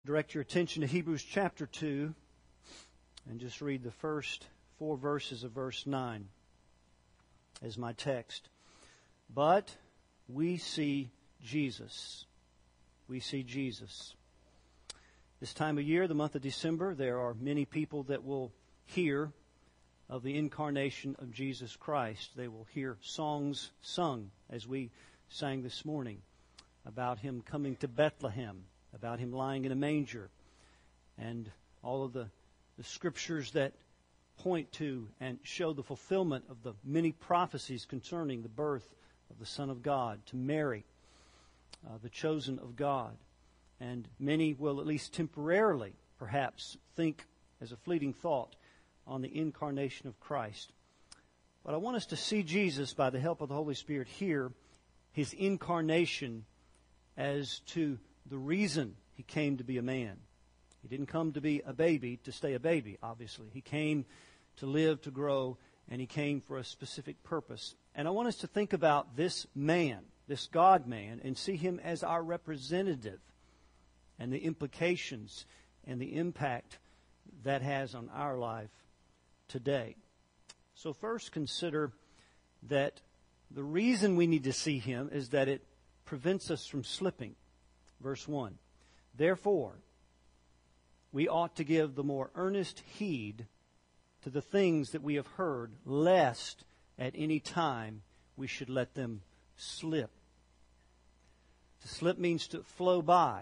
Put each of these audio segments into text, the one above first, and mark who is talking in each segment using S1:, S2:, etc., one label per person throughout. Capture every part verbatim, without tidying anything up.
S1: direct your attention to Hebrews chapter two and just read the first four verses of verse nine as my text. But we see Jesus. We see Jesus. This time of year, the month of December, there are many people that will hear of the incarnation of Jesus Christ. They will hear songs sung, as we sang this morning, about Him coming to Bethlehem, about Him lying in a manger, and all of the, the scriptures that point to and show the fulfillment of the many prophecies concerning the birth of the Son of God to Mary, uh, the chosen of God. And many will, at least temporarily, perhaps think as a fleeting thought on the incarnation of Christ. But I want us to see Jesus, by the help of the Holy Spirit, here, His incarnation as to the reason He came to be a man. He didn't come to be a baby to stay a baby, obviously. He came to live, to grow, and He came for a specific purpose. And I want us to think about this man, this God-man, and see Him as our representative and the implications and the impact that has on our life today. So first, consider that the reason we need to see Him is that it prevents us from slipping. Verse one, therefore, we ought to give the more earnest heed to the things that we have heard, lest at any time we should let them slip. To slip means to flow by.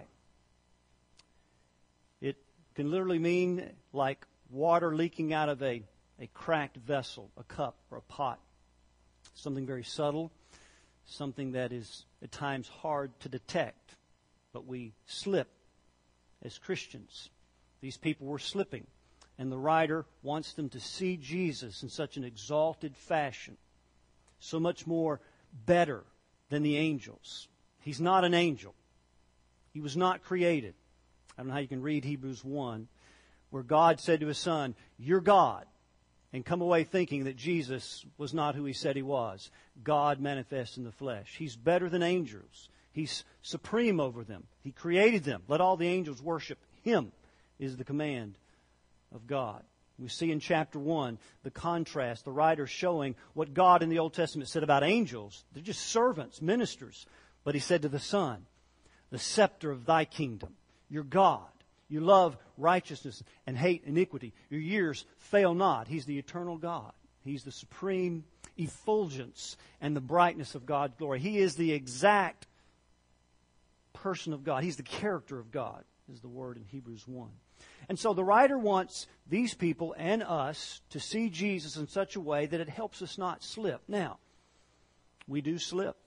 S1: It can literally mean like water leaking out of a, a cracked vessel, a cup or a pot. Something very subtle, something that is at times hard to detect. But we slip as Christians. These people were slipping. And the writer wants them to see Jesus in such an exalted fashion. So much more better than the angels. He's not an angel. He was not created. I don't know how you can read Hebrews one, where God said to His Son, "You're God," and come away thinking that Jesus was not who He said He was. God manifest in the flesh. He's better than angels. He's supreme over them. He created them. Let all the angels worship Him, is the command of God. We see in chapter one the contrast, the writer showing what God in the Old Testament said about angels. They're just servants, ministers. But He said to the Son, "The scepter of Thy kingdom. You're God. You love righteousness and hate iniquity. Your years fail not." He's the eternal God. He's the supreme effulgence and the brightness of God's glory. He is the exact person of God. He's the character of God, is the word in Hebrews one. And so the writer wants these people and us to see Jesus in such a way that it helps us not slip. Now, we do slip.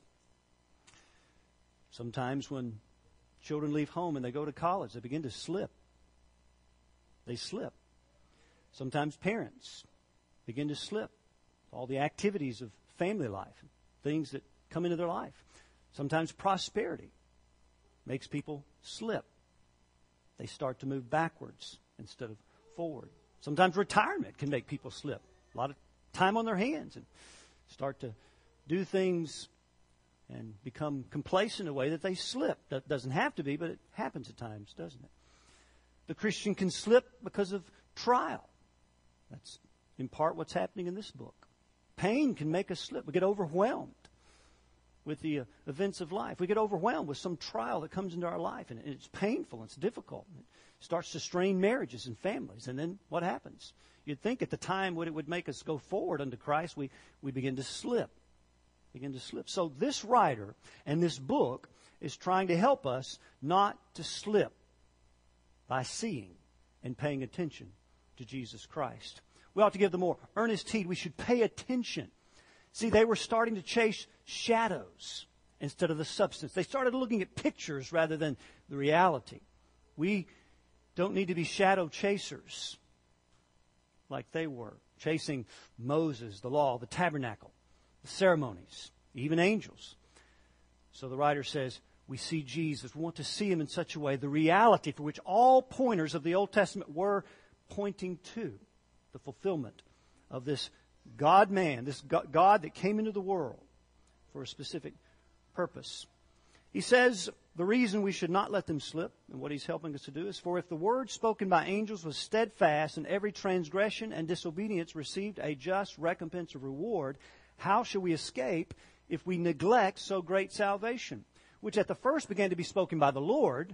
S1: Sometimes when children leave home and they go to college, they begin to slip. They slip. Sometimes parents begin to slip. All the activities of family life, things that come into their life. Sometimes prosperity makes people slip. They start to move backwards instead of forward. Sometimes retirement can make people slip. A lot of time on their hands and start to do things and become complacent in a way that they slip. That doesn't have to be, but it happens at times, doesn't it? The Christian can slip because of trial. That's in part what's happening in this book. Pain can make us slip. We get overwhelmed with the uh, events of life. We get overwhelmed with some trial that comes into our life, and it's painful, it's difficult. It starts to strain marriages and families, and then what happens? You'd think at the time when it would make us go forward unto Christ, we, we begin to slip. Begin to slip. So this writer and this book is trying to help us not to slip by seeing and paying attention to Jesus Christ. We ought to give the more earnest heed. We should pay attention. See, they were starting to chase shadows instead of the substance. They started looking at pictures rather than the reality. We don't need to be shadow chasers like they were, chasing Moses, the law, the tabernacle, the ceremonies, even angels. So the writer says, we see Jesus. We want to see Him in such a way, the reality for which all pointers of the Old Testament were pointing to, the fulfillment of this God-man, this God that came into the world for a specific purpose. He says the reason we should not let them slip, and what he's helping us to do, is for if the word spoken by angels was steadfast, and every transgression and disobedience received a just recompense of reward, how shall we escape if we neglect so great salvation, which at the first began to be spoken by the Lord?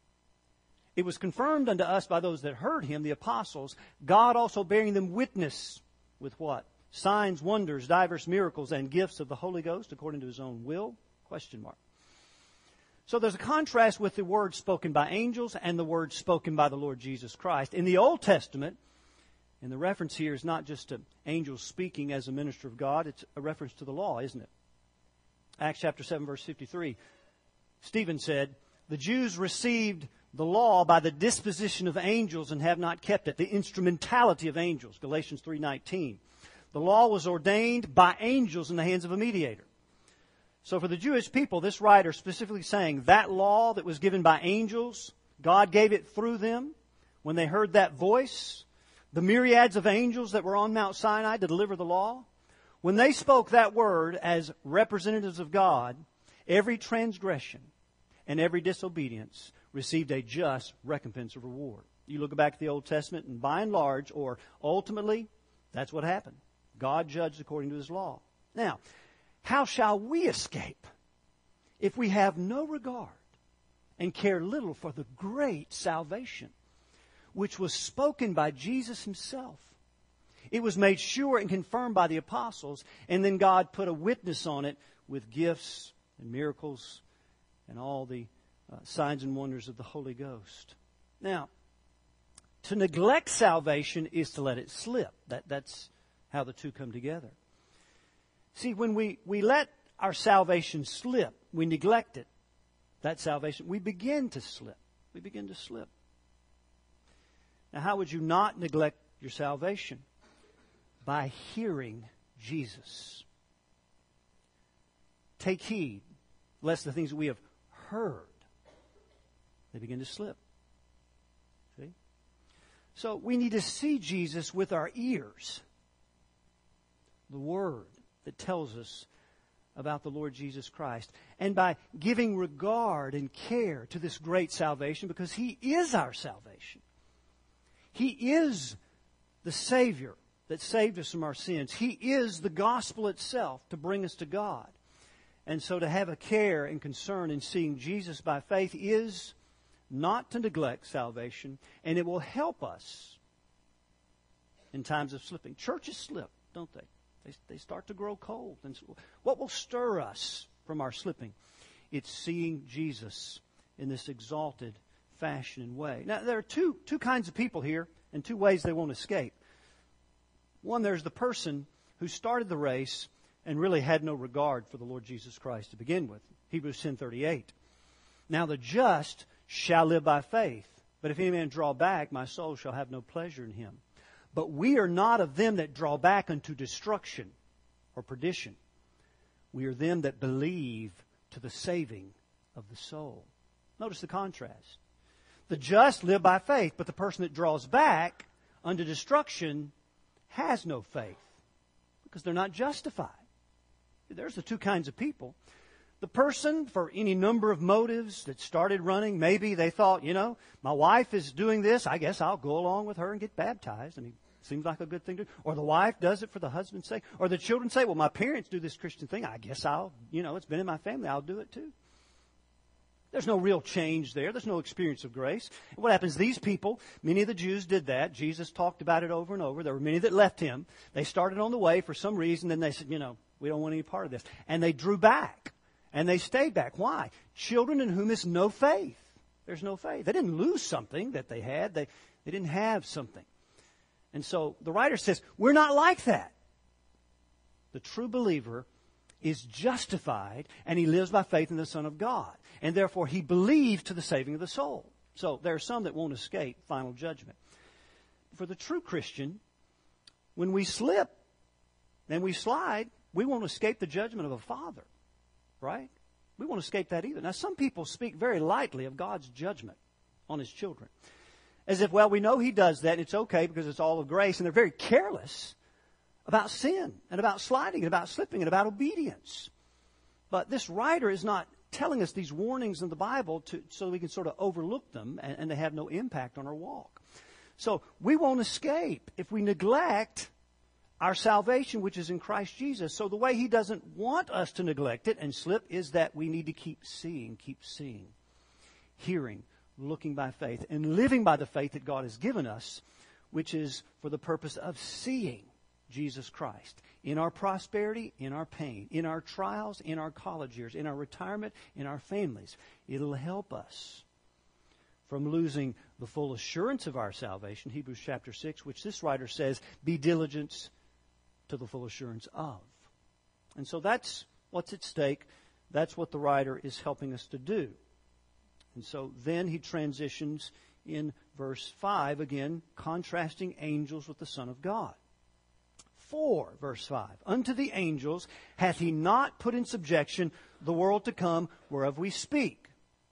S1: It was confirmed unto us by those that heard him, the apostles, God also bearing them witness with what? Signs, wonders, divers miracles, and gifts of the Holy Ghost according to his own will? Question mark. So there's a contrast with the word spoken by angels and the word spoken by the Lord Jesus Christ. In the Old Testament, and the reference here is not just to angels speaking as a minister of God, it's a reference to the law, isn't it? Acts chapter seven, verse fifty-three. Stephen said, the Jews received the law by the disposition of angels and have not kept it. The instrumentality of angels, Galatians three nineteen. The law was ordained by angels in the hands of a mediator. So for the Jewish people, this writer specifically saying that law that was given by angels, God gave it through them when they heard that voice. The myriads of angels that were on Mount Sinai to deliver the law, when they spoke that word as representatives of God, every transgression and every disobedience received a just recompense of reward. You look back at the Old Testament, and by and large, or ultimately, that's what happened. God judged according to his law. Now, how shall we escape if we have no regard and care little for the great salvation which was spoken by Jesus himself? It was made sure and confirmed by the apostles, and then God put a witness on it with gifts and miracles and all the uh, signs and wonders of the Holy Ghost. Now, to neglect salvation is to let it slip. That, that's how the two come together. See, when we, we let our salvation slip, we neglect it, that salvation, we begin to slip. We begin to slip. Now, how would you not neglect your salvation? By hearing Jesus. Take heed, lest the things that we have heard, they begin to slip. See? So we need to see Jesus with our ears. The Word that tells us about the Lord Jesus Christ. And by giving regard and care to this great salvation, because He is our salvation. He is the Savior that saved us from our sins. He is the gospel itself to bring us to God. And so to have a care and concern in seeing Jesus by faith is not to neglect salvation, and it will help us in times of slipping. Churches slip, don't they? They, they start to grow cold. And so what will stir us from our slipping? It's seeing Jesus in this exalted fashion and way. Now, there are two, two kinds of people here and two ways they won't escape. One, there's the person who started the race and really had no regard for the Lord Jesus Christ to begin with. Hebrews ten thirty-eight. Now the just shall live by faith. But if any man draw back, my soul shall have no pleasure in him. But we are not of them that draw back unto destruction or perdition. We are them that believe to the saving of the soul. Notice the contrast. The just live by faith, but the person that draws back unto destruction has no faith because they're not justified. There's the two kinds of people. The person, for any number of motives that started running, maybe they thought, you know, my wife is doing this, I guess I'll go along with her and get baptized. I mean, seems like a good thing to do. Or the wife does it for the husband's sake. Or the children say, well, my parents do this Christian thing, I guess I'll, you know, it's been in my family, I'll do it too. There's no real change there. There's no experience of grace. And what happens? These people, many of the Jews did that. Jesus talked about it over and over. There were many that left Him. They started on the way for some reason, then they said, you know, we don't want any part of this. And they drew back. And they stayed back. Why? Children in whom is no faith. There's no faith. They didn't lose something that they had. They, they didn't have something. And so the writer says, we're not like that. The true believer is justified, and he lives by faith in the Son of God. And therefore, he believes to the saving of the soul. So there are some that won't escape final judgment. For the true Christian, when we slip and we slide, we won't escape the judgment of a father. Right? We won't escape that either. Now, some people speak very lightly of God's judgment on His children. As if, well, we know He does that, and it's okay because it's all of grace. And they're very careless about sin and about sliding and about slipping and about obedience. But this writer is not telling us these warnings in the Bible to, so we can sort of overlook them and, and they have no impact on our walk. So we won't escape if we neglect our salvation, which is in Christ Jesus. So the way He doesn't want us to neglect it and slip is that we need to keep seeing, keep seeing, hearing, looking by faith, and living by the faith that God has given us, which is for the purpose of seeing Jesus Christ in our prosperity, in our pain, in our trials, in our college years, in our retirement, in our families. It'll help us from losing the full assurance of our salvation, Hebrews chapter six, which this writer says, be diligent to the full assurance of. And so that's what's at stake. That's what the writer is helping us to do. And so then he transitions in verse five, again, contrasting angels with the Son of God. For, verse five, unto the angels hath He not put in subjection the world to come whereof we speak.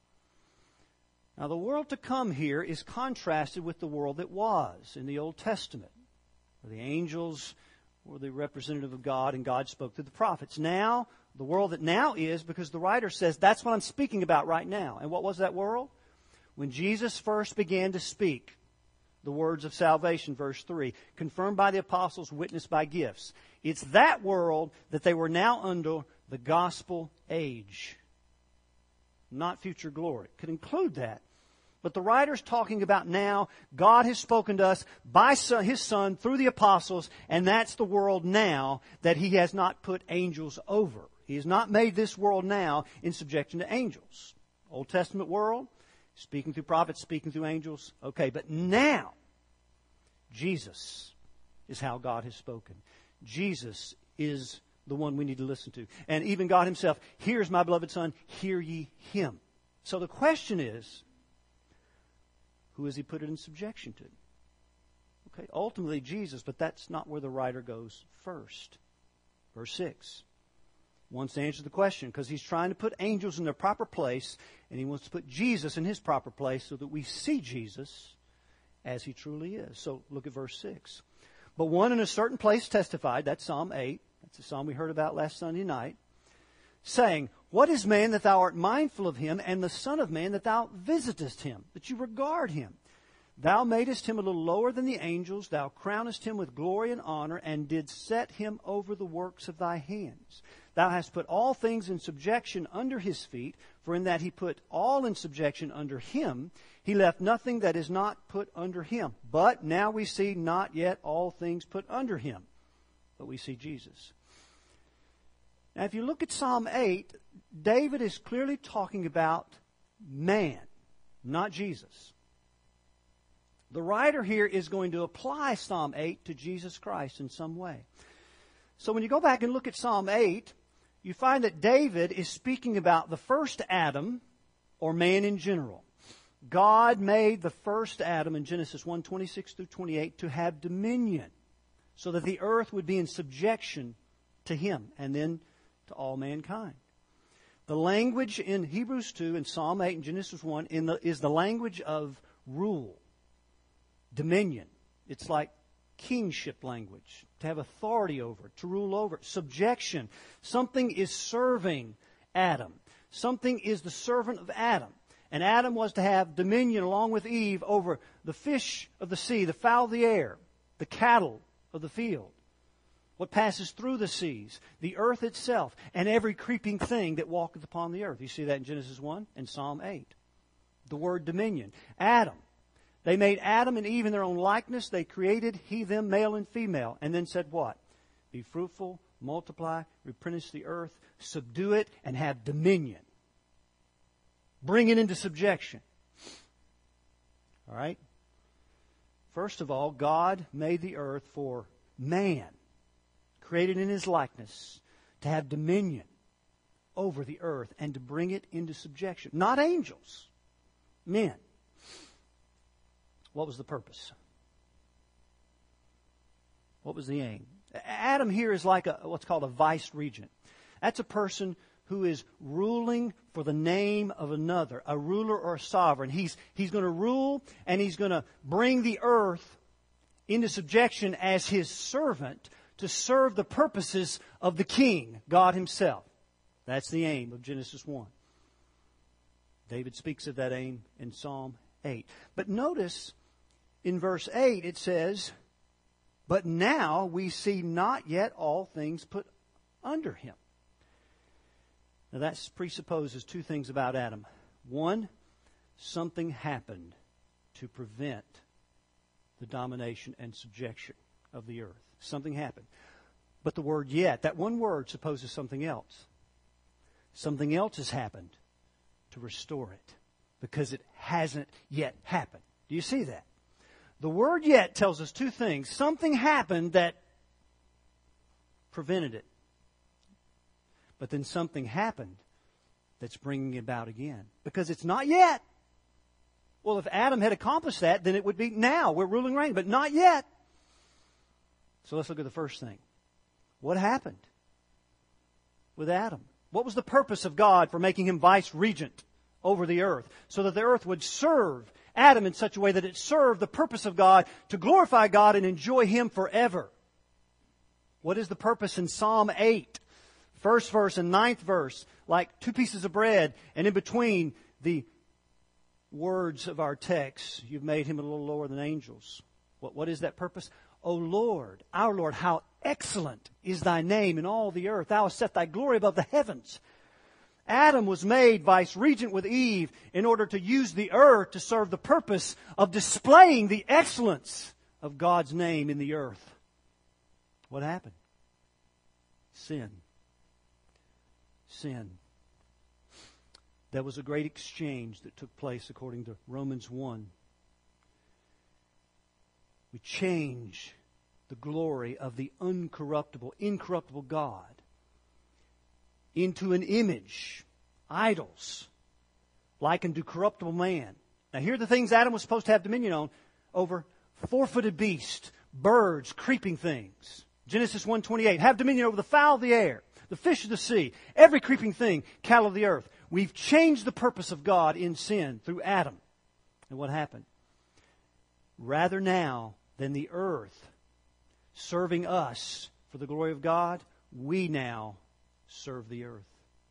S1: Now the world to come here is contrasted with the world that was in the Old Testament, where the angels were the representative of God and God spoke through the prophets. Now, the world that now is, because the writer says that's what I'm speaking about right now. And what was that world? When Jesus first began to speak the words of salvation, verse three, confirmed by the apostles, witnessed by gifts. It's that world that they were now under the gospel age, not future glory. It could include that. But the writer's talking about now, God has spoken to us by son, His Son through the apostles, and that's the world now that He has not put angels over. He has not made this world now in subjection to angels. Old Testament world, speaking through prophets, speaking through angels. Okay, but now, Jesus is how God has spoken. Jesus is the one we need to listen to. And even God Himself, here's my beloved Son, hear ye Him. So the question is, who has He put it in subjection to? Okay, ultimately Jesus, but that's not where the writer goes first. Verse six. Wants to answer the question because he's trying to put angels in their proper place, and he wants to put Jesus in His proper place so that we see Jesus as He truly is. So look at verse six. But one in a certain place testified, that's Psalm eight, that's the psalm we heard about last Sunday night, saying, what is man that thou art mindful of him, and the son of man that thou visitest him, that you regard him? Thou madest him a little lower than the angels, thou crownest him with glory and honor, and didst set him over the works of thy hands. Thou hast put all things in subjection under His feet, for in that He put all in subjection under Him, He left nothing that is not put under Him. But now we see not yet all things put under Him, but we see Jesus. Now if you look at Psalm eight, David is clearly talking about man, not Jesus. The writer here is going to apply Psalm eight to Jesus Christ in some way. So when you go back and look at Psalm eight, you find that David is speaking about the first Adam, or man in general. God made the first Adam in Genesis one, twenty-six through twenty-eight to have dominion, so that the earth would be in subjection to Him, and then to all mankind. The language in Hebrews two and Psalm eight and Genesis one in the, is the language of rule, dominion. It's like kingship language, to have authority over, to rule over, subjection. Something is serving Adam. Something is the servant of Adam. And Adam was to have dominion along with Eve over the fish of the sea, the fowl of the air, the cattle of the field, what passes through the seas, the earth itself, and every creeping thing that walketh upon the earth. You see that in Genesis one and Psalm eight. The word dominion. Adam. They made Adam and Eve in their own likeness. They created he, them, male and female. And then said what? Be fruitful, multiply, replenish the earth, subdue it, and have dominion. Bring it into subjection. All right? First of all, God made the earth for man, created in His likeness, to have dominion over the earth and to bring it into subjection. Not angels, men. What was the purpose? What was the aim? Adam here is like a, what's called a vice-regent. That's a person who is ruling for the name of another, a ruler or a sovereign. He's, he's going to rule, and he's going to bring the earth into subjection as His servant to serve the purposes of the King, God Himself. That's the aim of Genesis one. David speaks of that aim in Psalm eight. But notice in verse eight it says, but now we see not yet all things put under him. Now that presupposes two things about Adam. One, something happened to prevent the domination and subjection of the earth. Something happened. But the word yet, that one word supposes something else. Something else has happened to restore it because it hasn't yet happened. Do you see that? The word yet tells us two things. Something happened that prevented it. But then something happened that's bringing it about again. Because it's not yet. Well, if Adam had accomplished that, then it would be now. We're ruling reign, but not yet. So let's look at the first thing. What happened with Adam? What was the purpose of God for making him vice regent over the earth? So that the earth would serve Adam in such a way that it served the purpose of God to glorify God and enjoy Him forever. What is the purpose in Psalm eight? First verse and ninth verse, like two pieces of bread, and in between the words of our text, you've made Him a little lower than angels. What, what is that purpose? O Lord, our Lord, how excellent is Thy name in all the earth. Thou hast set Thy glory above the heavens. Adam was made vice-regent with Eve in order to use the earth to serve the purpose of displaying the excellence of God's name in the earth. What happened? Sin. Sin. There was a great exchange that took place according to Romans one. We change the glory of the uncorruptible, incorruptible God into an image, idols, likened to corruptible man. Now here are the things Adam was supposed to have dominion on: over four-footed beasts, birds, creeping things. Genesis one twenty-eight, have dominion over the fowl of the air, the fish of the sea, every creeping thing, cattle of the earth. We've changed the purpose of God in sin through Adam. And what happened? Rather now than the earth serving us for the glory of God, we now serve the earth.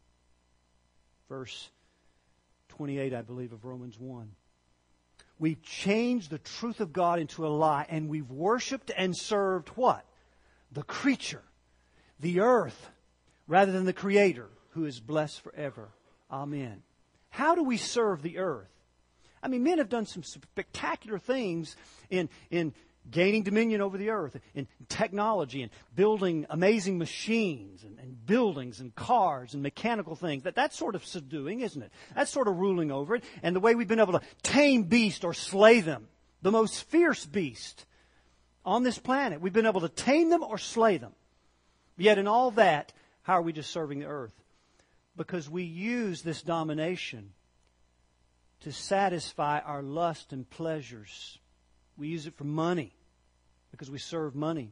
S1: Verse twenty-eight, I believe, of Romans one. We've changed the truth of God into a lie, and we've worshipped and served what? The creature, the earth, rather than the Creator, who is blessed forever. Amen. How do we serve the earth? I mean, men have done some spectacular things in, in gaining dominion over the earth, in technology, and building amazing machines, and, and buildings, and cars, and mechanical things. That, that's sort of subduing, isn't it? That's sort of ruling over it. And the way we've been able to tame beasts or slay them, the most fierce beast on this planet, we've been able to tame them or slay them. Yet in all that, how are we just serving the earth? Because we use this domination to satisfy our lust and pleasures. We use it for money because we serve money.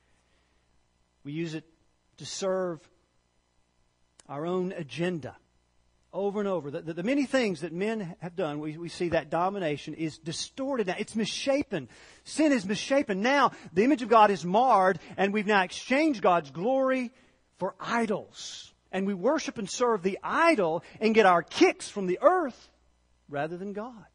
S1: We use it to serve our own agenda over and over. The, the, the many things that men have done, we, we see that domination is distorted now. It's misshapen. Sin is misshapen. Now the image of God is marred, and we've now exchanged God's glory for idols. And we worship and serve the idol and get our kicks from the earth rather than God.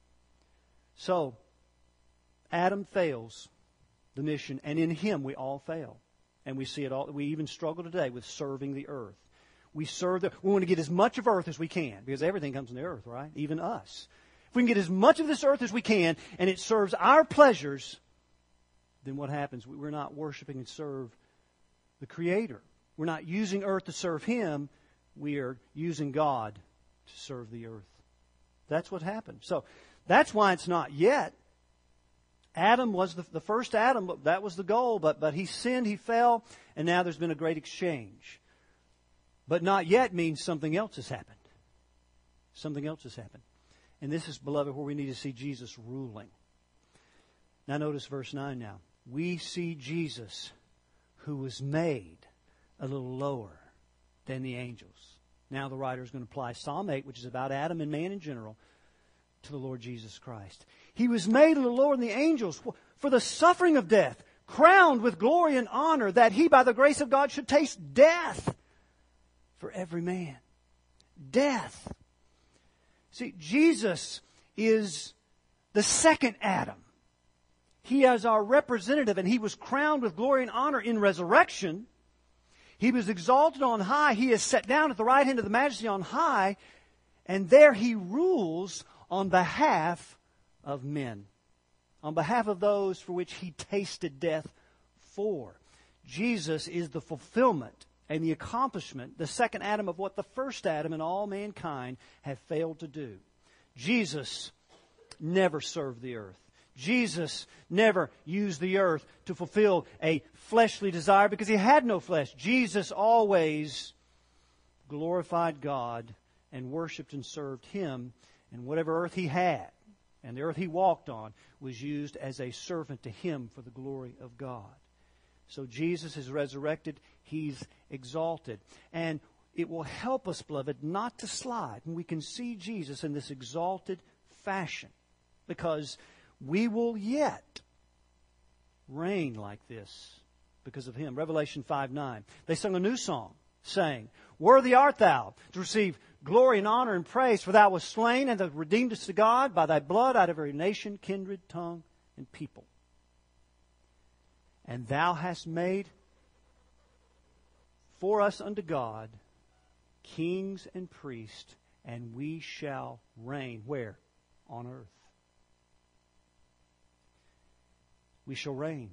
S1: So, Adam fails the mission, and in him we all fail. And we see it all. We even struggle today with serving the earth. We serve the, we want to get as much of earth as we can, because everything comes from the earth, right? Even us. If we can get as much of this earth as we can, and it serves our pleasures, then what happens? We're not worshiping and serve the Creator. We're not using earth to serve Him. We are using God to serve the earth. That's what happened. So that's why it's not yet. Adam was the, the first Adam. That was the goal. But, but he sinned, he fell, and now there's been a great exchange. But not yet means something else has happened. Something else has happened. And this is, beloved, where we need to see Jesus ruling. Now notice verse nine now. We see Jesus, who was made a little lower than the angels. Now the writer is going to apply Psalm eight, which is about Adam and man in general, to the Lord Jesus Christ. He was made a little lower than the angels for the suffering of death, crowned with glory and honor, that He, by the grace of God, should taste death for every man. Death. See, Jesus is the second Adam. He is our representative, and He was crowned with glory and honor in resurrection. He was exalted on high. He is set down at the right hand of the Majesty on high, and there He rules on behalf of men, on behalf of those for which He tasted death for. Jesus is the fulfillment and the accomplishment, the second Adam, of what the first Adam and all mankind have failed to do. Jesus never served the earth. Jesus never used the earth to fulfill a fleshly desire because He had no flesh. Jesus always glorified God and worshiped and served Him, and whatever earth He had and the earth He walked on was used as a servant to Him for the glory of God. So Jesus is resurrected. He's exalted. And it will help us, beloved, not to slide when we can see Jesus in this exalted fashion, because we will yet reign like this because of Him. Revelation five nine. They sung a new song, saying, "Worthy art Thou to receive glory and honor and praise, for Thou wast slain and hast redeemed us to God by Thy blood out of every nation, kindred, tongue, and people. And Thou hast made for us unto God kings and priests, and we shall reign." Where? On earth. We shall reign.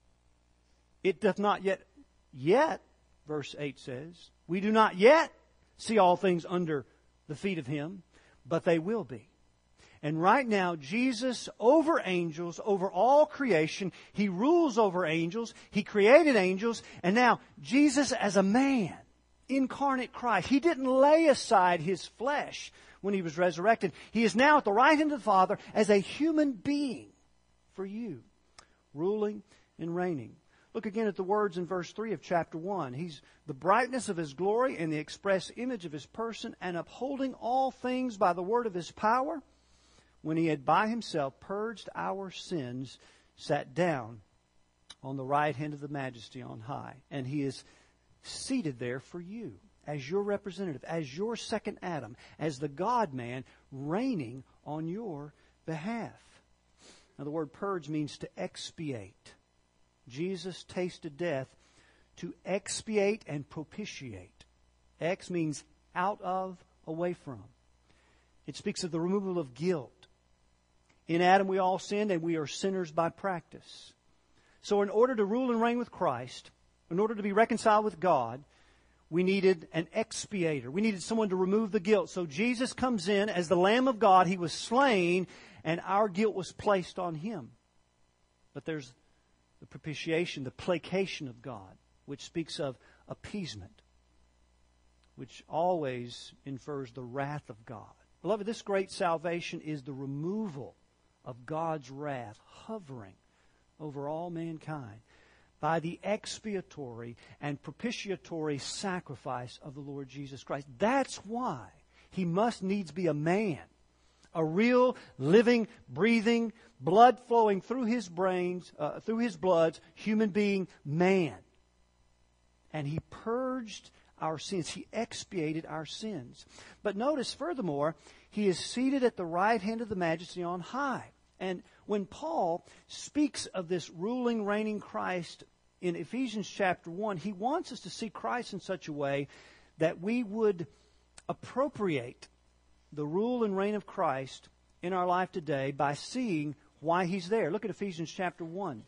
S1: It doth not yet, yet, verse eight says, we do not yet see all things under the feet of Him, but they will be. And right now, Jesus over angels, over all creation, He rules over angels, He created angels, and now Jesus as a man, incarnate Christ, He didn't lay aside His flesh when He was resurrected. He is now at the right hand of the Father as a human being for you, ruling and reigning. Look again at the words in verse three of chapter one. He's the brightness of His glory and the express image of His person, and upholding all things by the word of His power, when He had by Himself purged our sins, sat down on the right hand of the Majesty on high. And He is seated there for you as your representative, as your second Adam, as the God-man reigning on your behalf. Now, the word purge means to expiate. Jesus tasted death to expiate and propitiate. Ex means out of, away from. It speaks of the removal of guilt. In Adam we all sinned, and we are sinners by practice. So in order to rule and reign with Christ, in order to be reconciled with God, we needed an expiator. We needed someone to remove the guilt. So Jesus comes in as the Lamb of God. He was slain, and our guilt was placed on Him. But there's the propitiation, the placation of God, which speaks of appeasement, which always infers the wrath of God. Beloved, this great salvation is the removal of God's wrath hovering over all mankind by the expiatory and propitiatory sacrifice of the Lord Jesus Christ. That's why He must needs be a man, a real, living, breathing, blood flowing through His brains, uh, through His bloods, human being, man. And He purged our sins. He expiated our sins. But notice, furthermore, He is seated at the right hand of the Majesty on high. And when Paul speaks of this ruling, reigning Christ in Ephesians chapter one, he wants us to see Christ in such a way that we would appropriate the rule and reign of Christ in our life today by seeing why He's there. Look at Ephesians chapter one.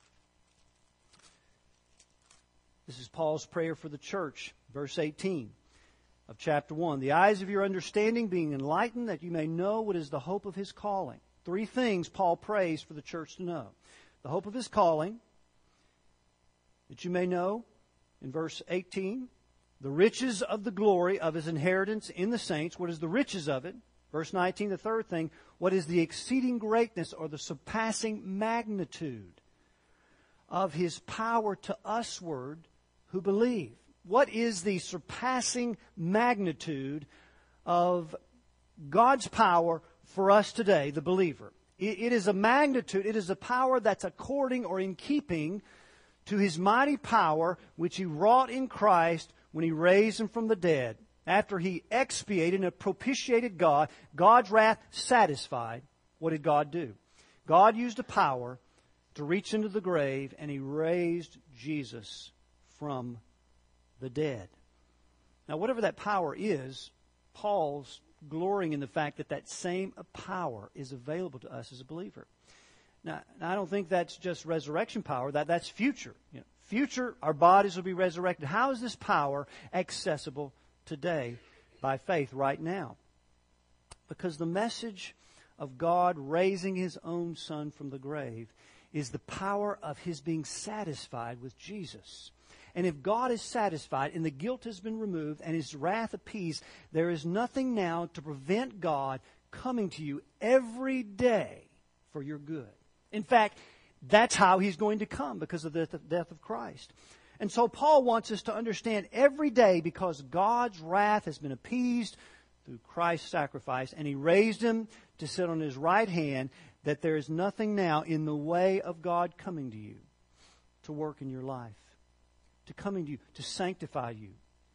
S1: This is Paul's prayer for the church, verse eighteen of chapter one. The eyes of your understanding being enlightened, that you may know what is the hope of His calling. Three things Paul prays for the church to know. The hope of His calling, that you may know, in verse eighteen, the riches of the glory of His inheritance in the saints. What is the riches of it? Verse nineteen, the third thing, what is the exceeding greatness or the surpassing magnitude of His power to usward who believe? What is the surpassing magnitude of God's power for us today, the believer? It, it is a magnitude, it is a power that's according or in keeping to His mighty power which He wrought in Christ when He raised Him from the dead after He expiated and propitiated God, God's wrath satisfied, what did God do? God used a power to reach into the grave, and He raised Jesus from the dead. Now, whatever that power is, Paul's glorying in the fact that that same power is available to us as a believer. Now, I don't think that's just resurrection power. That, that's future. You know, future, our bodies will be resurrected. How is this power accessible today by faith right now? Because the message of God raising His own Son from the grave is the power of His being satisfied with Jesus. And if God is satisfied and the guilt has been removed and His wrath appeased, there is nothing now to prevent God coming to you every day for your good. In fact, that's how He's going to come, because of the death of Christ. And so Paul wants us to understand every day, because God's wrath has been appeased through Christ's sacrifice, and He raised Him to sit on His right hand, that there is nothing now in the way of God coming to you to work in your life, to coming to you, to sanctify you,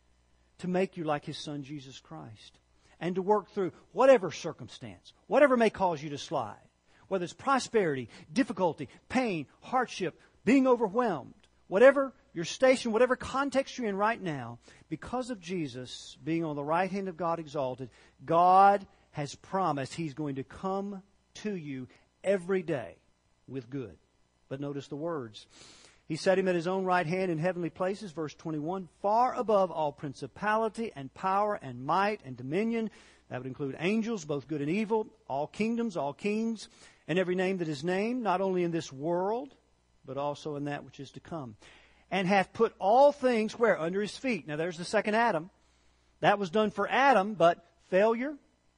S1: to make you like His Son, Jesus Christ, and to work through whatever circumstance, whatever may cause you to slide, whether it's prosperity, difficulty, pain, hardship, being overwhelmed, whatever your station, whatever context you're in right now, because of Jesus being on the right hand of God exalted, God has promised He's going to come to you every day with good. But notice the words. He set Him at His own right hand in heavenly places, verse twenty-one, far above all principality and power and might and dominion. That would include angels, both good and evil, all kingdoms, all kings, and every name that is named, not only in this world, but also in that which is to come. And hath put all things where? Under His feet. Now there's the second Adam. That was done for Adam, but failure,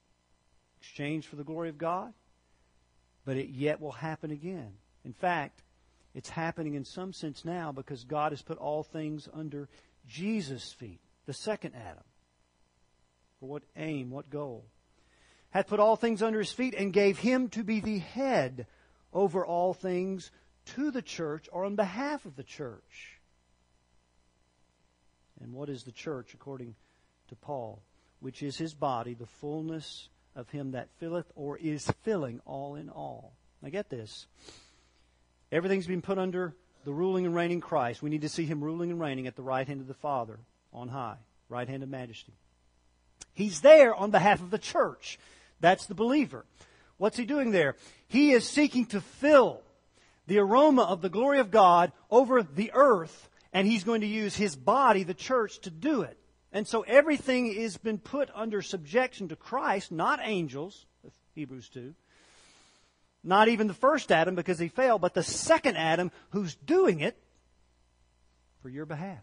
S1: exchanged for the glory of God. But it yet will happen again. In fact, it's happening in some sense now, because God has put all things under Jesus' feet, the second Adam. For what aim, what goal? Hath put all things under His feet, and gave Him to be the head over all things to the church, or on behalf of the church. And what is the church, according to Paul? Which is His body, the fullness of Him that filleth, or is filling all in all. Now get this. Everything's been put under the ruling and reigning Christ. We need to see Him ruling and reigning at the right hand of the Father on high, right hand of majesty. He's there on behalf of the church. That's the believer. What's He doing there? He is seeking to fill the aroma of the glory of God over the earth, and He's going to use His body, the church, to do it. And so everything has been put under subjection to Christ, not angels, Hebrews two. Not even the first Adam, because he failed, but the second Adam who's doing it for your behalf.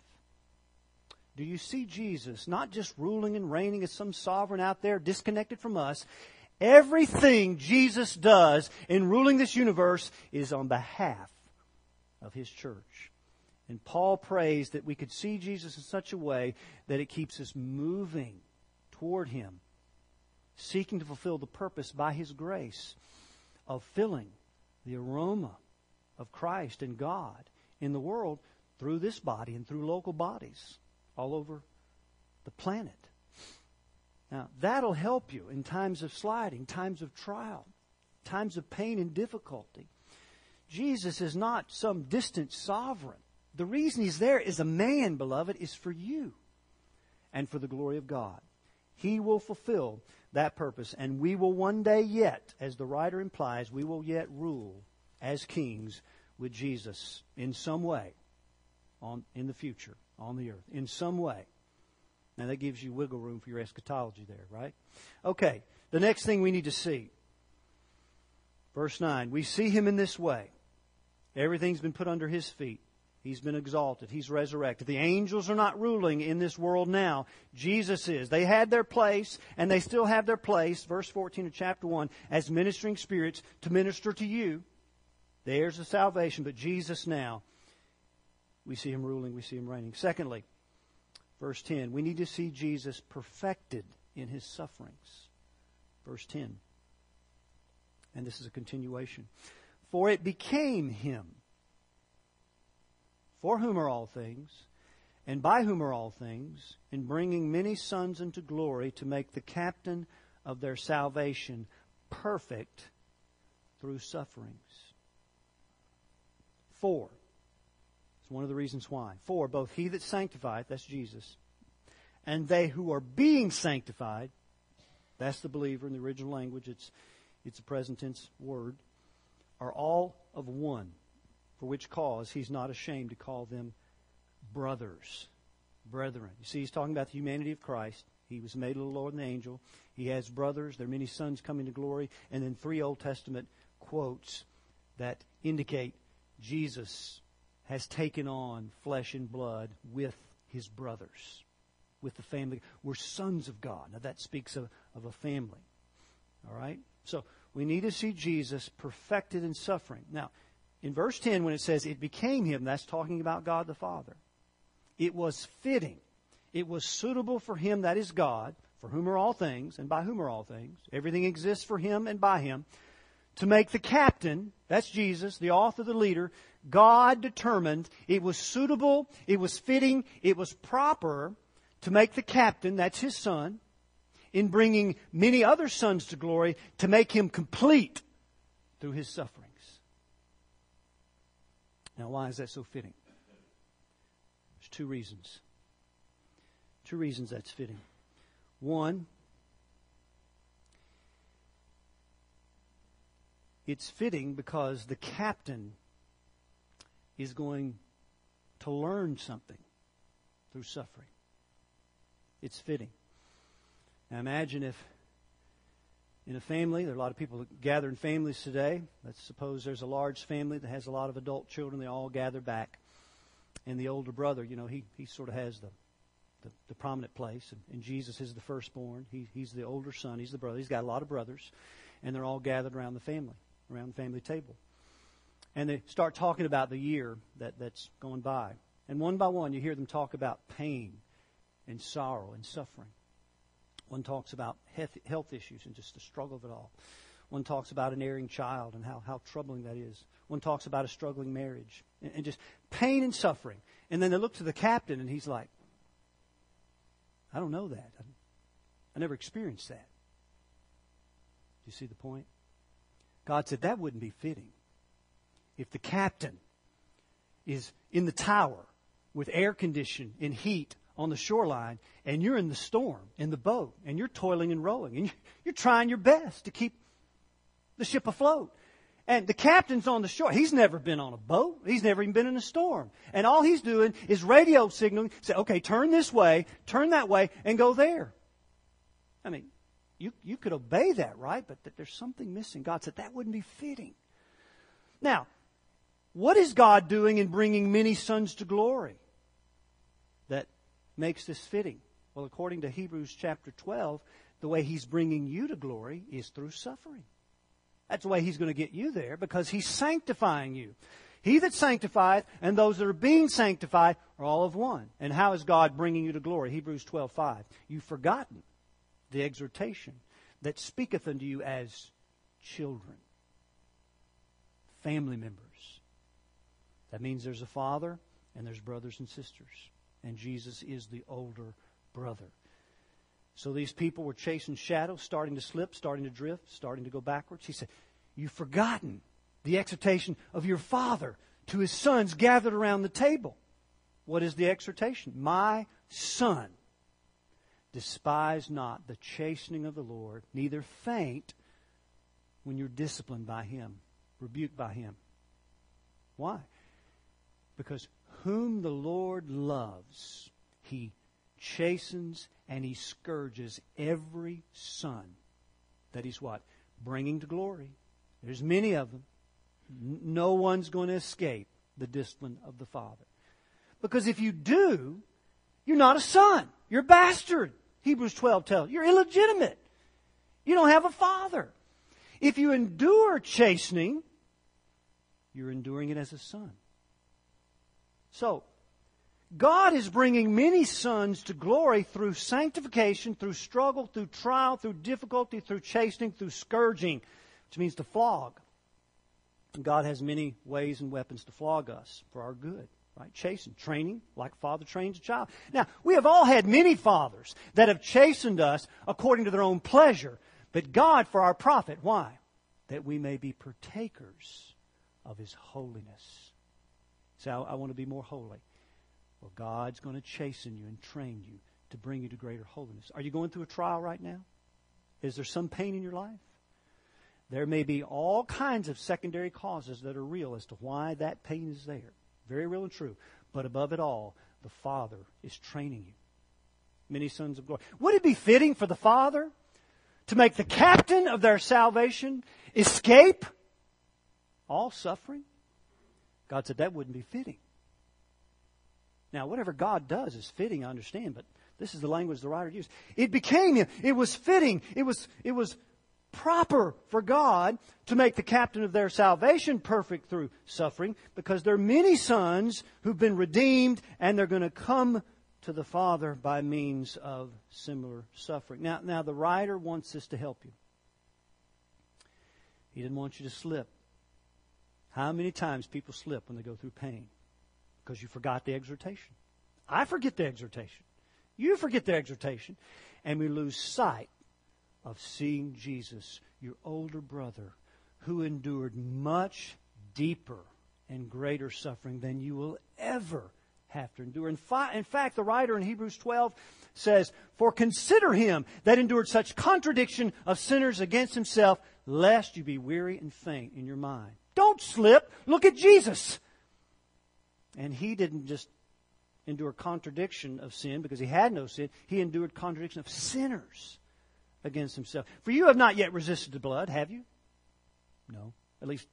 S1: Do you see Jesus not just ruling and reigning as some sovereign out there disconnected from us? Everything Jesus does in ruling this universe is on behalf of His church. And Paul prays that we could see Jesus in such a way that it keeps us moving toward Him, seeking to fulfill the purpose by His grace of filling the aroma of Christ and God in the world through this body and through local bodies all over the planet. Now, that'll help you in times of sliding, times of trial, times of pain and difficulty. Jesus is not some distant sovereign. The reason He's there is a man, beloved, is for you and for the glory of God. He will fulfill that purpose, and we will one day yet, as the writer implies, we will yet rule as kings with Jesus in some way on in the future, on the earth, in some way. Now that gives you wiggle room for your eschatology there, right? Okay, the next thing we need to see. Verse nine, we see Him in this way. Everything's been put under His feet. He's been exalted. He's resurrected. The angels are not ruling in this world now. Jesus is. They had their place, and they still have their place, verse fourteen of chapter one, as ministering spirits to minister to you, the heirs of salvation. But Jesus now, we see Him ruling, we see Him reigning. Secondly, verse ten, we need to see Jesus perfected in His sufferings. Verse ten. And this is a continuation. For it became Him, for whom are all things, and by whom are all things, in bringing many sons into glory, to make the captain of their salvation perfect through sufferings. For, it's one of the reasons why. For, both he that sanctifieth, that's Jesus, and they who are being sanctified, that's the believer in the original language, it's, it's a present tense word, are all of one, for which cause he's not ashamed to call them brothers, brethren. You see, he's talking about the humanity of Christ. He was made a little lower than the angel. He has brothers. There are many sons coming to glory. And then three Old Testament quotes that indicate Jesus has taken on flesh and blood with his brothers, with the family. We're sons of God. Now that speaks of, of a family. All right? So we need to see Jesus perfected in suffering. Now, in verse ten, when it says it became him, that's talking about God the Father. It was fitting. It was suitable for him, that is God, for whom are all things, and by whom are all things. Everything exists for him and by him. To make the captain, that's Jesus, the author, the leader, God determined it was suitable, it was fitting, it was proper to make the captain, that's his son, in bringing many other sons to glory, to make him complete through his sufferings. Now, why is that so fitting? There's two reasons. Two reasons that's fitting. One, it's fitting because the captain is going to learn something through suffering. It's fitting. Now imagine if in a family, there are a lot of people that gather in families today. Let's suppose there's a large family that has a lot of adult children. They all gather back. And the older brother, you know, he, he sort of has the, the, the prominent place. And, and Jesus is the firstborn. He, he's the older son. He's the brother. He's got a lot of brothers. And they're all gathered around the family, around the family table. And they start talking about the year that, that's going by. And one by one, you hear them talk about pain and sorrow and suffering. One talks about health issues and just the struggle of it all. One talks about an erring child and how, how troubling that is. One talks about a struggling marriage and, and just pain and suffering. And then they look to the captain and he's like, I don't know that. I, I never experienced that. Do you see the point? God said that wouldn't be fitting. If the captain is in the tower with air conditioning and heat on the shoreline, and you're in the storm, in the boat, and you're toiling and rowing, and you're trying your best to keep the ship afloat. And the captain's on the shore. He's never been on a boat. He's never even been in a storm. And all he's doing is radio signaling, say, okay, turn this way, turn that way, and go there. I mean, you, you could obey that, right? But th- there's something missing. God said that wouldn't be fitting. Now, what is God doing in bringing many sons to glory that makes this fitting? Well, according to Hebrews chapter twelve, the way He's bringing you to glory is through suffering. That's the way He's going to get you there, because He's sanctifying you. He that sanctifieth and those that are being sanctified are all of one. And how is God bringing you to glory? Hebrews twelve five. You've forgotten the exhortation that speaketh unto you as children, family members. That means there's a father and there's brothers and sisters. And Jesus is the older brother. So these people were chasing shadows, starting to slip, starting to drift, starting to go backwards. He said, you've forgotten the exhortation of your father to his sons gathered around the table. What is the exhortation? My son, despise not the chastening of the Lord, neither faint when you're disciplined by Him, rebuked by Him. Why? Because whom the Lord loves, He chastens and He scourges every son that He's what? Bringing to glory. There's many of them. No one's going to escape the discipline of the Father. Because if you do, you're not a son. You're a bastard. Hebrews twelve tells you. You're illegitimate. You don't have a father. If you endure chastening, you're enduring it as a son. So, God is bringing many sons to glory through sanctification, through struggle, through trial, through difficulty, through chastening, through scourging, which means to flog. And God has many ways and weapons to flog us for our good, Right? Chasten, training like a father trains a child. Now, we have all had many fathers that have chastened us according to their own pleasure, but God for our profit. Why? That we may be partakers of His holiness. So I, I want to be more holy. Well, God's going to chasten you and train you to bring you to greater holiness. Are you going through a trial right now? Is there some pain in your life? There may be all kinds of secondary causes that are real as to why that pain is there. Very real and true. But above it all, the Father is training you. Many sons of glory. Would it be fitting for the Father to make the captain of their salvation escape all suffering? God said that wouldn't be fitting. Now, whatever God does is fitting, I understand, but this is the language the writer used. It became Him. It was fitting. It was, it was proper for God to make the captain of their salvation perfect through suffering, because there are many sons who've been redeemed and they're going to come to the Father by means of similar suffering. Now, now the writer wants this to help you. He didn't want you to slip. How many times people slip when they go through pain? Because you forgot the exhortation. I forget the exhortation. You forget the exhortation. And we lose sight of seeing Jesus, your older brother, who endured much deeper and greater suffering than you will ever have to endure. In, fi- in fact, the writer in Hebrews twelve says, "For consider him that endured such contradiction of sinners against himself, lest you be weary and faint in your mind." Don't slip. Look at Jesus. And He didn't just endure contradiction of sin because He had no sin. He endured contradiction of sinners against Himself. For you have not yet resisted the blood, have you? No. At least,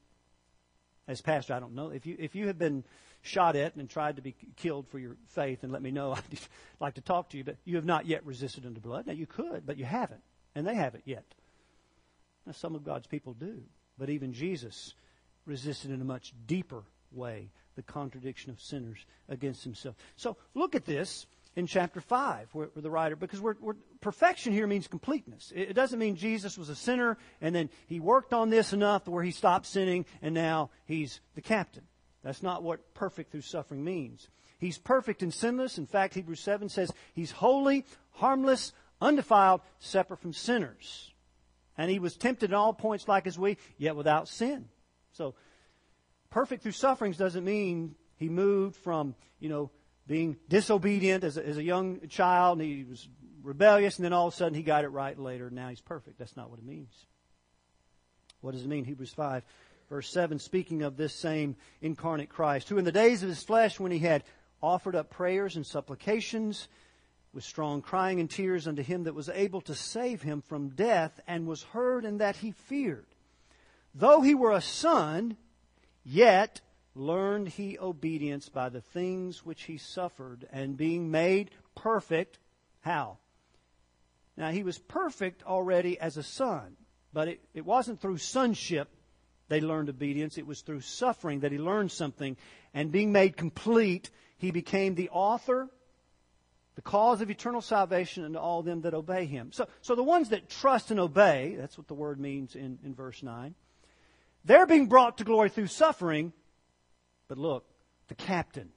S1: as pastor, I don't know. If you if you have been shot at and tried to be killed for your faith, and let me know, I'd like to talk to you, but you have not yet resisted unto blood. Now, you could, but you haven't. And they haven't yet. Now, some of God's people do. But even Jesus resisted in a much deeper way the contradiction of sinners against Himself. So look at this in chapter five, where, where the writer, because we're, we're, perfection here means completeness. It, it doesn't mean Jesus was a sinner and then He worked on this enough to where He stopped sinning and now He's the captain. That's not what perfect through suffering means. He's perfect and sinless. In fact, Hebrews seven says He's holy, harmless, undefiled, separate from sinners. And He was tempted in all points like as we, yet without sin. So, perfect through sufferings doesn't mean He moved from, you know, being disobedient as a, as a young child, and He was rebellious, and then all of a sudden He got it right later, and now He's perfect. That's not what it means. What does it mean? Hebrews five, verse seven, speaking of this same incarnate Christ, who in the days of His flesh, when He had offered up prayers and supplications with strong crying and tears unto Him that was able to save Him from death, and was heard in that He feared. Though He were a son, yet learned He obedience by the things which He suffered, and being made perfect, how? Now, He was perfect already as a son, but it, it wasn't through sonship they learned obedience. It was through suffering that He learned something, and being made complete, He became the author, the cause of eternal salvation unto all them that obey Him. So, so the ones that trust and obey, that's what the word means in, in verse nine, they're being brought to glory through suffering. But look, the captain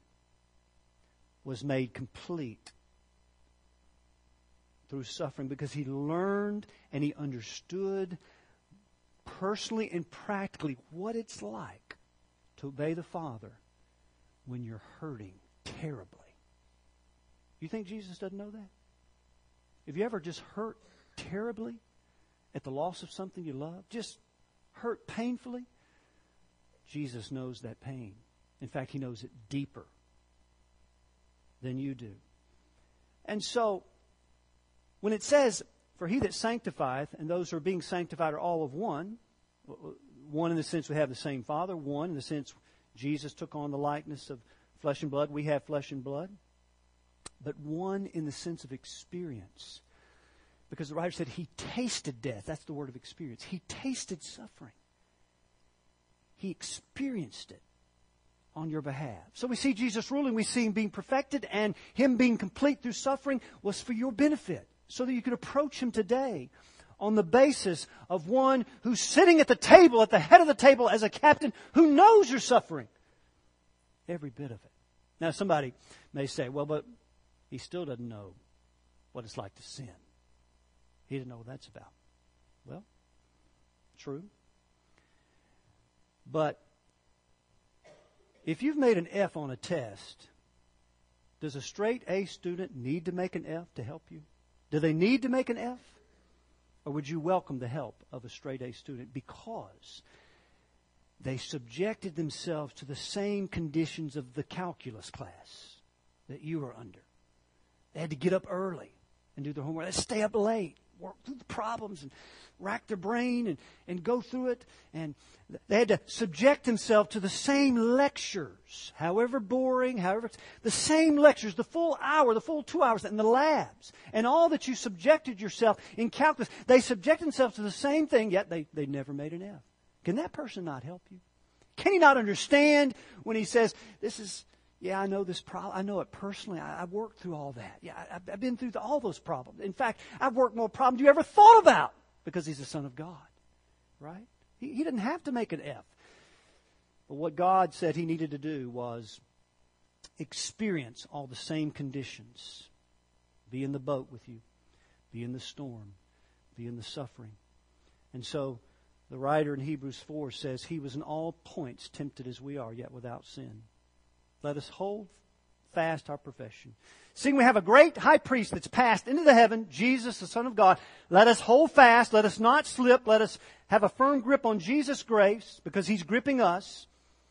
S1: was made complete through suffering because he learned and he understood personally and practically what it's like to obey the Father when you're hurting terribly. You think Jesus doesn't know that? Have you ever just hurt terribly at the loss of something you love? Just hurt painfully? Jesus knows that pain. In fact, He knows it deeper than you do. And so, when it says, "For He that sanctifieth," and those who are being sanctified are all of one, one in the sense we have the same Father, one in the sense Jesus took on the likeness of flesh and blood, we have flesh and blood, but one in the sense of experience. Because the writer said He tasted death. That's the word of experience. He tasted suffering. He experienced it on your behalf. So we see Jesus ruling, we see Him being perfected, and Him being complete through suffering was for your benefit, so that you could approach Him today on the basis of one who's sitting at the table, at the head of the table as a captain, who knows your suffering. Every bit of it. Now, somebody may say, well, but he still doesn't know what it's like to sin. He didn't know what that's about. Well, true. But if you've made an F on a test, does a straight A student need to make an F to help you? Do they need to make an F? Or would you welcome the help of a straight A student because they subjected themselves to the same conditions of the calculus class that you are under? They had to get up early and do their homework. They had to stay up late, work through the problems and rack their brain and, and go through it. And they had to subject themselves to the same lectures, however boring, however, the same lectures, the full hour, the full two hours in the labs. And all that you subjected yourself in calculus, they subject themselves to the same thing, yet they, they never made an F. Can that person not help you? Can he not understand when he says, this is, yeah, I know this problem. I know it personally. I, I've worked through all that. Yeah, I, I've been through the, all those problems. In fact, I've worked more problems you ever thought about because he's the Son of God, right? He, he didn't have to make an F. But what God said he needed to do was experience all the same conditions. Be in the boat with you. Be in the storm. Be in the suffering. And so the writer in Hebrews four says, he was in all points tempted as we are, yet without sin. Let us hold fast our profession. Seeing we have a great high priest that's passed into the heaven, Jesus, the Son of God, let us hold fast, let us not slip, let us have a firm grip on Jesus' grace, because he's gripping us.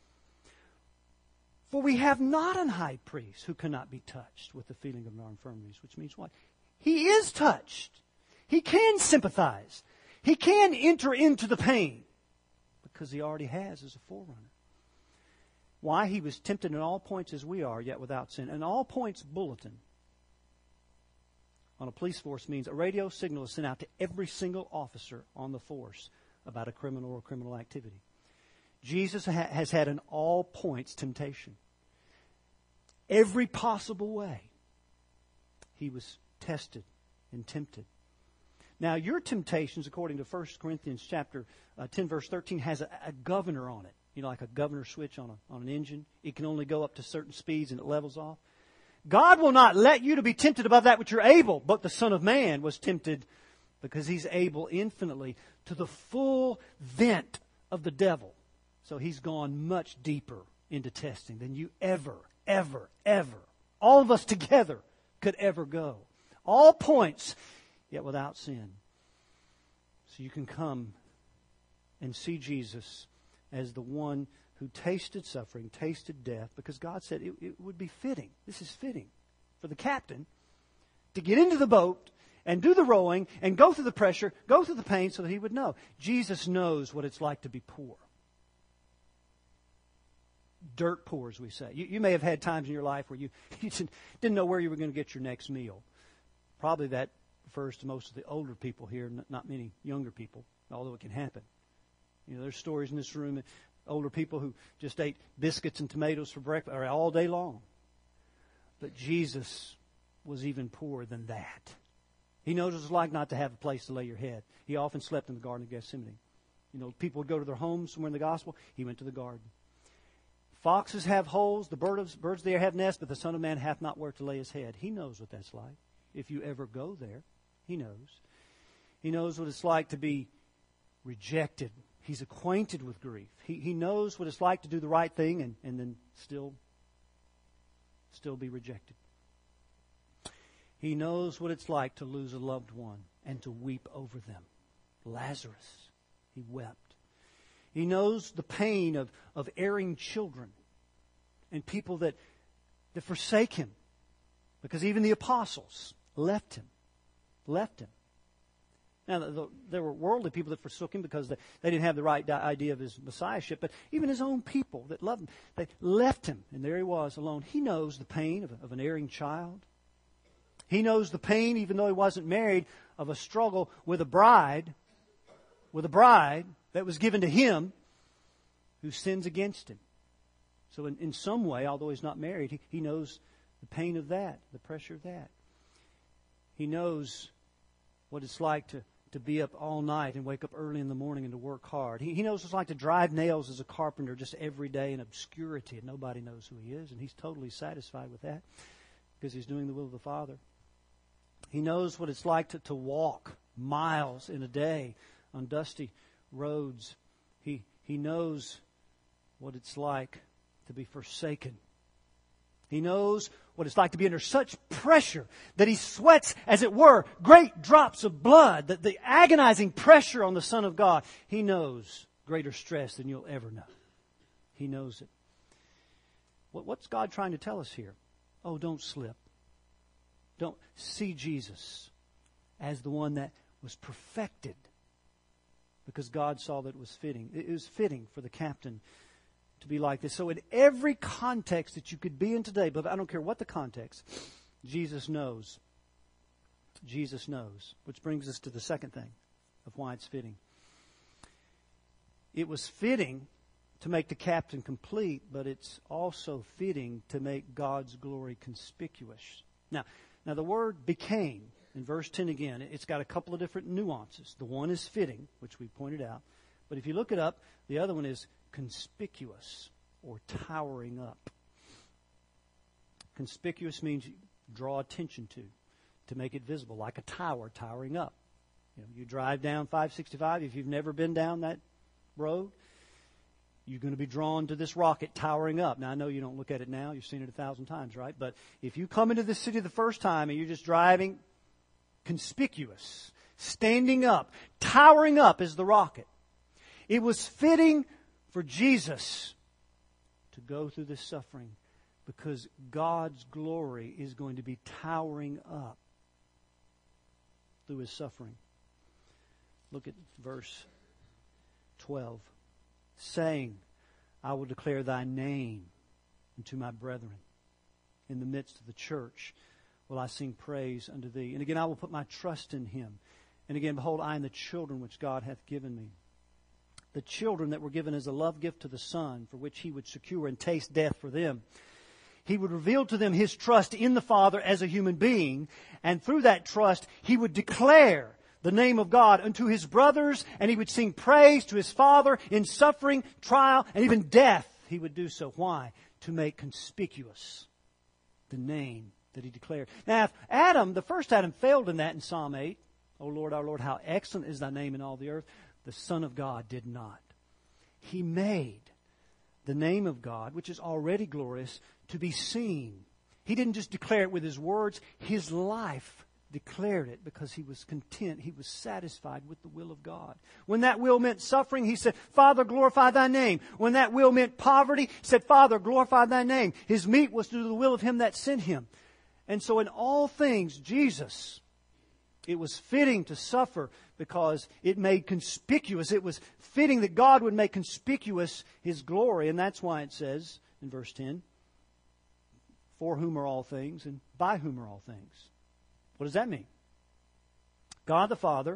S1: For we have not an high priest who cannot be touched with the feeling of our infirmities, which means what? He is touched. He can sympathize. He can enter into the pain because he already has as a forerunner. Why? He was tempted in all points as we are, yet without sin. An all points bulletin on a police force means a radio signal is sent out to every single officer on the force about a criminal or criminal activity. Jesus ha- has had an all points temptation. Every possible way he was tested and tempted. Now, your temptations, according to First Corinthians chapter uh, ten, verse thirteen, has a, a governor on it. You know, like a governor switch on a, on an engine. It can only go up to certain speeds and it levels off. God will not let you to be tempted above that which you're able. But the Son of Man was tempted because he's able infinitely to the full vent of the devil. So he's gone much deeper into testing than you ever, ever, ever, all of us together could ever go. All points, yet without sin. So you can come and see Jesus as the one who tasted suffering, tasted death, because God said it, it would be fitting. This is fitting for the captain to get into the boat and do the rowing and go through the pressure, go through the pain so that he would know. Jesus knows what it's like to be poor. Dirt poor, as we say. You, you may have had times in your life where you, you didn't, didn't know where you were going to get your next meal. Probably that refers to most of the older people here, not many younger people, although it can happen. You know, there's stories in this room of older people who just ate biscuits and tomatoes for breakfast or all day long. But Jesus was even poorer than that. He knows what it's like not to have a place to lay your head. He often slept in the Garden of Gethsemane. You know, people would go to their homes somewhere in the gospel. He went to the garden. Foxes have holes, the birds, birds of the air have nests, but the Son of Man hath not where to lay his head. He knows what that's like. If you ever go there, he knows. He knows what it's like to be rejected. He's acquainted with grief. He, he knows what it's like to do the right thing and, and then still, still be rejected. He knows what it's like to lose a loved one and to weep over them. Lazarus, he wept. He knows the pain of, of erring children and people that, that forsake him. Because even the apostles left him. Left him. Now, the, the, there were worldly people that forsook him because they, they didn't have the right idea of his messiahship. But even his own people that loved him, they left him. And there he was alone. He knows the pain of, of an erring child. He knows the pain, even though he wasn't married, of a struggle with a bride, with a bride that was given to him who sins against him. So in, in some way, although he's not married, he, he knows the pain of that, the pressure of that. He knows what it's like to, to be up all night and wake up early in the morning and to work hard. He, he knows what it's like to drive nails as a carpenter just every day in obscurity, and nobody knows who he is, and he's totally satisfied with that because he's doing the will of the Father. He knows what it's like to, to walk miles in a day on dusty roads. He, he knows what it's like to be forsaken. He knows what it's like to be under such pressure that he sweats, as it were, great drops of blood, the, the agonizing pressure on the Son of God. He knows greater stress than you'll ever know. He knows it. What, what's God trying to tell us here? Oh, don't slip. Don't see Jesus as the one that was perfected, because God saw that it was fitting. It was fitting for the captain to be like this. So in every context that you could be in today, but I don't care what the context, Jesus knows. Jesus knows. Which brings us to the second thing of why it's fitting. It was fitting to make the captain complete, but it's also fitting to make God's glory conspicuous. Now, now the word became, in verse ten again, it's got a couple of different nuances. The one is fitting, which we pointed out. But if you look it up, the other one is conspicuous or towering up. Conspicuous means you draw attention to, to make it visible, like a tower towering up. You know, you drive down five sixty-five, if you've never been down that road, you're going to be drawn to this rocket towering up. Now, I know you don't look at it now. You've seen it a thousand times, right? But if you come into this city the first time and you're just driving, conspicuous, standing up, towering up is the rocket. It was fitting for Jesus to go through this suffering because God's glory is going to be towering up through His suffering. Look at verse twelve. Saying, I will declare thy name unto my brethren. In the midst of the church will I sing praise unto thee. And again, I will put my trust in Him. And again, behold, I am the children which God hath given me. The children that were given as a love gift to the Son, for which He would secure and taste death for them. He would reveal to them His trust in the Father as a human being. And through that trust, He would declare the name of God unto His brothers, and He would sing praise to His Father in suffering, trial, and even death. He would do so. Why? To make conspicuous the name that He declared. Now, if Adam, the first Adam, failed in that in Psalm eight, O Lord, our Lord, how excellent is thy name in all the earth, the Son of God did not. He made the name of God, which is already glorious, to be seen. He didn't just declare it with His words. His life declared it because He was content. He was satisfied with the will of God. When that will meant suffering, He said, Father, glorify thy name. When that will meant poverty, He said, Father, glorify thy name. His meat was to do the will of Him that sent Him. And so in all things, Jesus, it was fitting to suffer because it made conspicuous. It was fitting that God would make conspicuous His glory. And that's why it says in verse ten, for whom are all things and by whom are all things. What does that mean? God the Father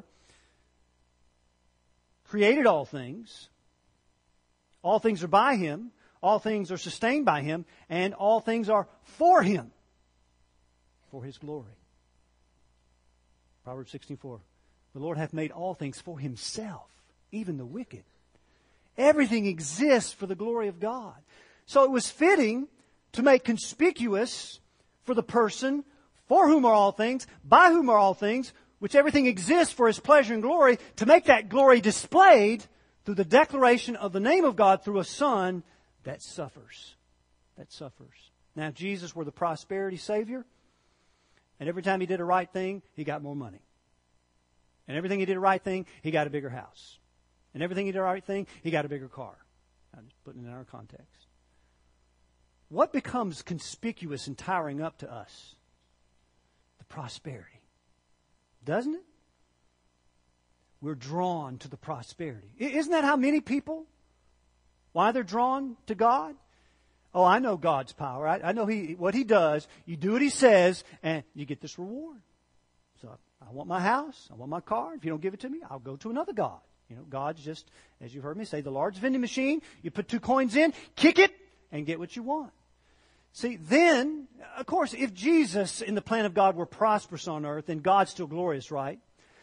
S1: created all things. All things are by Him. All things are sustained by Him. And all things are for Him. For His glory. Proverbs sixteen four. The Lord hath made all things for Himself, even the wicked. Everything exists for the glory of God. So it was fitting to make conspicuous for the person for whom are all things, by whom are all things, which everything exists for His pleasure and glory, to make that glory displayed through the declaration of the name of God through a Son that suffers. That suffers. Now, if Jesus were the prosperity Savior, and every time He did a right thing, He got more money. And everything He did a right thing, He got a bigger house. And everything He did a right thing, He got a bigger car. I'm just putting it in our context. What becomes conspicuous and towering up to us? Prosperity. Doesn't it? We're drawn to the prosperity. Isn't that how many people, why they're drawn to God? Oh, I know God's power. I, I know He what He does. You do what He says, and you get this reward. So I want my house. I want my car. If you don't give it to me, I'll go to another God. You know, God's just, as you've heard me say, the large vending machine. You put two coins in, kick it, and get what you want. See, then, of course, if Jesus in the plan of God were prosperous on earth, then God's still glorious, right?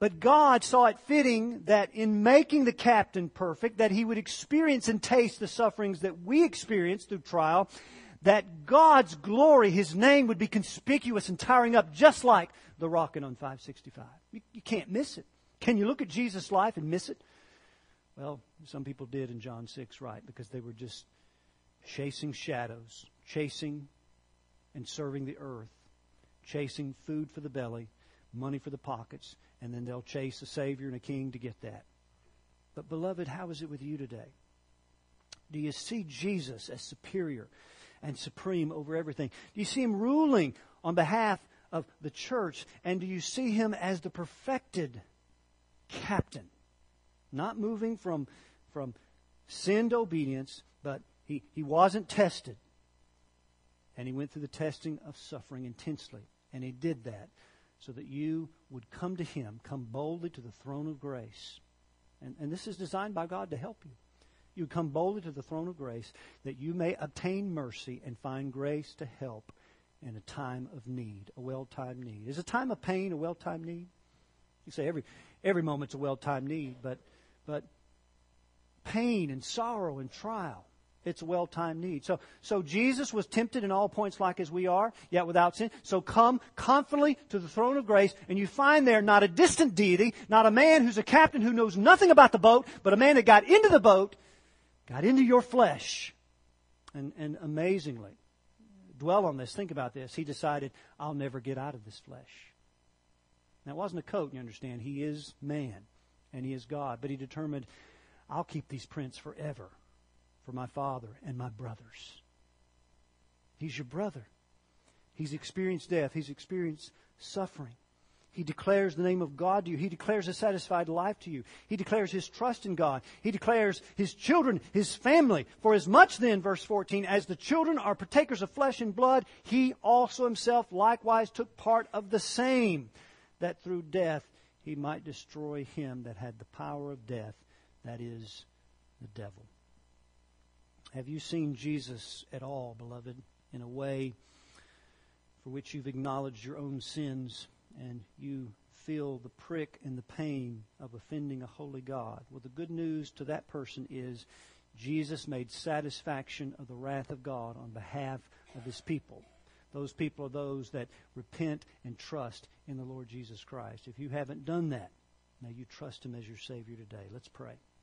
S1: But God saw it fitting that in making the captain perfect, that he would experience and taste the sufferings that we experience through trial, that God's glory, His name, would be conspicuous and towering up just like the rocket on five sixty-five. You, you can't miss it. Can you look at Jesus' life and miss it? Well, some people did in John six, right, because they were just chasing shadows, chasing and serving the earth, chasing food for the belly, money for the pockets, and then they'll chase a Savior and a King to get that. But beloved, how is it with you today? Do you see Jesus as superior and supreme over everything? Do you see Him ruling on behalf of the church? And do you see Him as the perfected captain? Not moving from, from sin to obedience, but he, he wasn't tested. And He went through the testing of suffering intensely. And He did that so that you would come to Him, come boldly to the throne of grace. And, and this is designed by God to help you. You would come boldly to the throne of grace that you may obtain mercy and find grace to help in a time of need, a well-timed need. Is a time of pain a well-timed need? You say every every moment's a well-timed need, but but pain and sorrow and trial, it's a well-timed need. So, so Jesus was tempted in all points like as we are, yet without sin. So come confidently to the throne of grace, and you find there not a distant deity, not a man who's a captain who knows nothing about the boat, but a man that got into the boat, got into your flesh. And, and amazingly, dwell on this, think about this. He decided, I'll never get out of this flesh. Now, it wasn't a coat, you understand. He is man, and He is God. But He determined, I'll keep these prints forever for my Father and my brothers. He's your brother. He's experienced death. He's experienced suffering. He declares the name of God to you. He declares a satisfied life to you. He declares His trust in God. He declares His children, His family. For as much then, verse fourteen, as the children are partakers of flesh and blood, He also Himself likewise took part of the same, that through death He might destroy him that had the power of death, that is, the devil. Have you seen Jesus at all, beloved, in a way for which you've acknowledged your own sins and you feel the prick and the pain of offending a holy God? Well, the good news to that person is Jesus made satisfaction of the wrath of God on behalf of His people. Those people are those that repent and trust in the Lord Jesus Christ. If you haven't done that, may you trust Him as your Savior today. Let's pray.